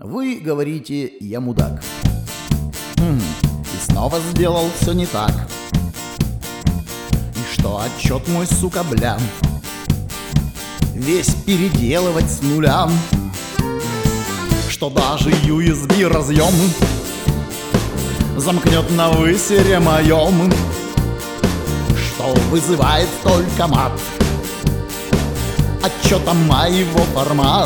Вы говорите, я мудак. И снова сделал все не так. И что отчет мой, сука, блям, весь переделывать с нуля. Что даже USB разъем замкнет на высере моем. Что вызывает только мат отчета моего формат.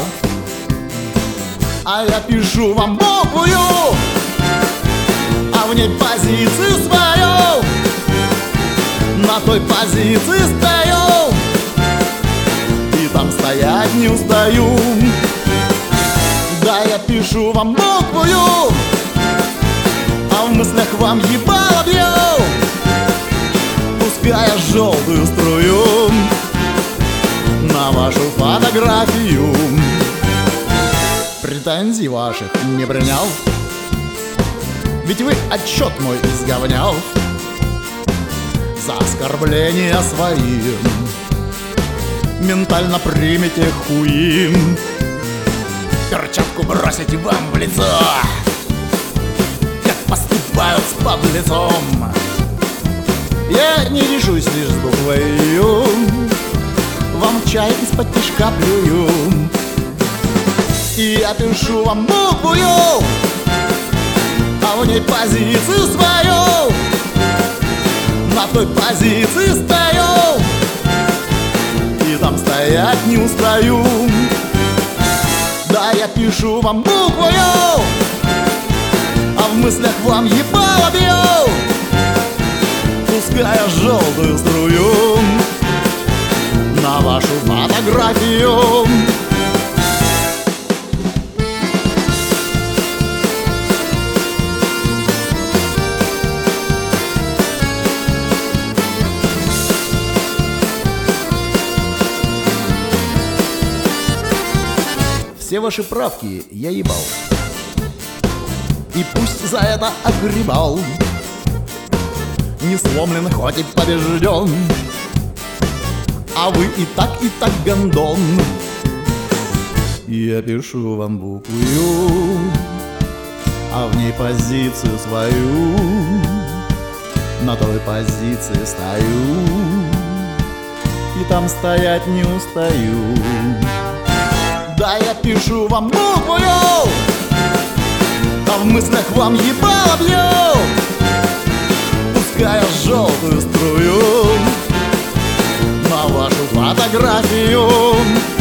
А я пишу вам буквую, а в ней позицию свою. На той позиции стою и там стоять не устаю. Да, я пишу вам буквую, а в мыслях вам ебало бью, пуская желтую струю на вашу фотографию. Претензий ваших не принял, ведь вы отчет мой изговнял. За оскорбления свои ментально примите хуи. Перчатку бросите вам в лицо, как поступают с подлецом. Я не решусь лишь с буквою вам чай из-под тишка плюю. И я пишу вам буквую, а в ней позицию свою. На той позиции стою и там стоять не устаю. Да, я пишу вам буквою, а в мыслях вам ебало бью, пуская желтую струю на вашу фотографию. Все ваши правки я ебал, и пусть за это огребал. Не сломлен, хоть и побежден, а вы и так гондон. Я пишу вам буквую, а в ней позицию свою. На той позиции стою и там стоять не устаю. Да, я пишу вам буквую, а в мыслях вам ебало бью, пуская желтую струю на вашу фотографию.